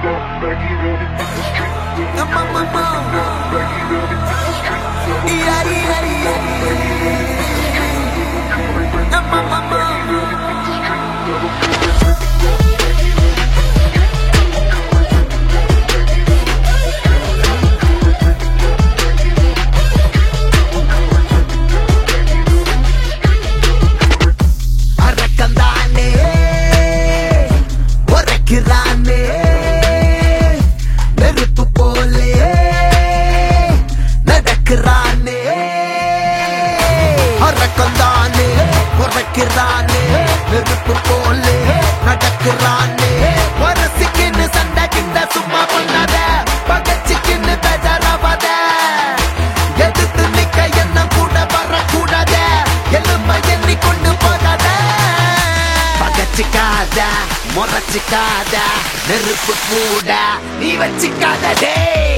நெருப்பு போலே நடக்கிறானே வரசிக்கின்னு சண்டை கிண்ட சும்மா பண்ணாத பகச்சிக்கின்னு பேஜாராவாத எதிர்த்து நிக்க என்ன கூட வரக்கூடாத எலும்ப எண்ணி கொண்டு போகாத பகச்சிக்காத முறைச்சிக்காத நெருப்பு கூட நீ வச்சிக்காத டே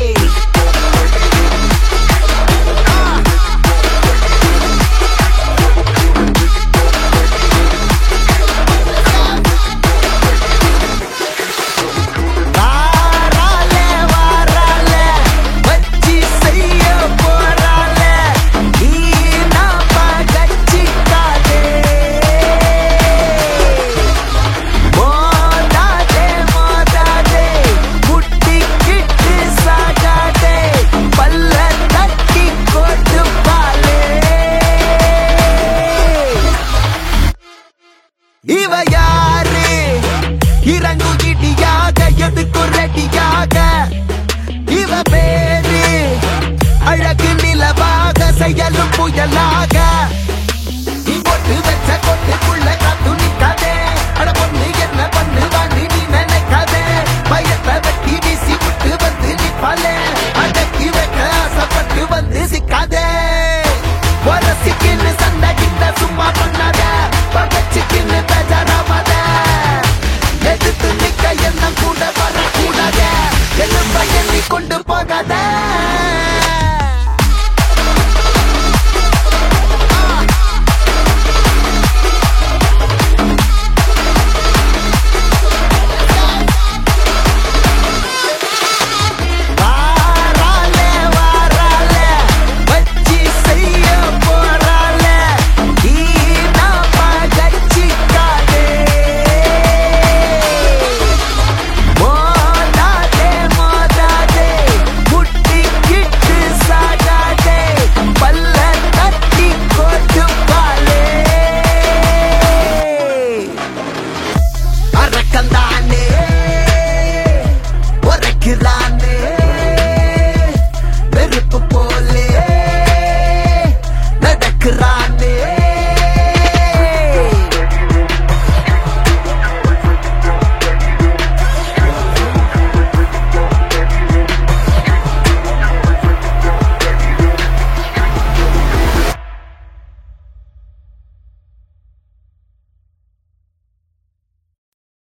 இவ யாரு இறங்கு இடியாக எதுக்கு ரெடியாக இவ பேரு அழகு நிலவாக செயலும் புயலாக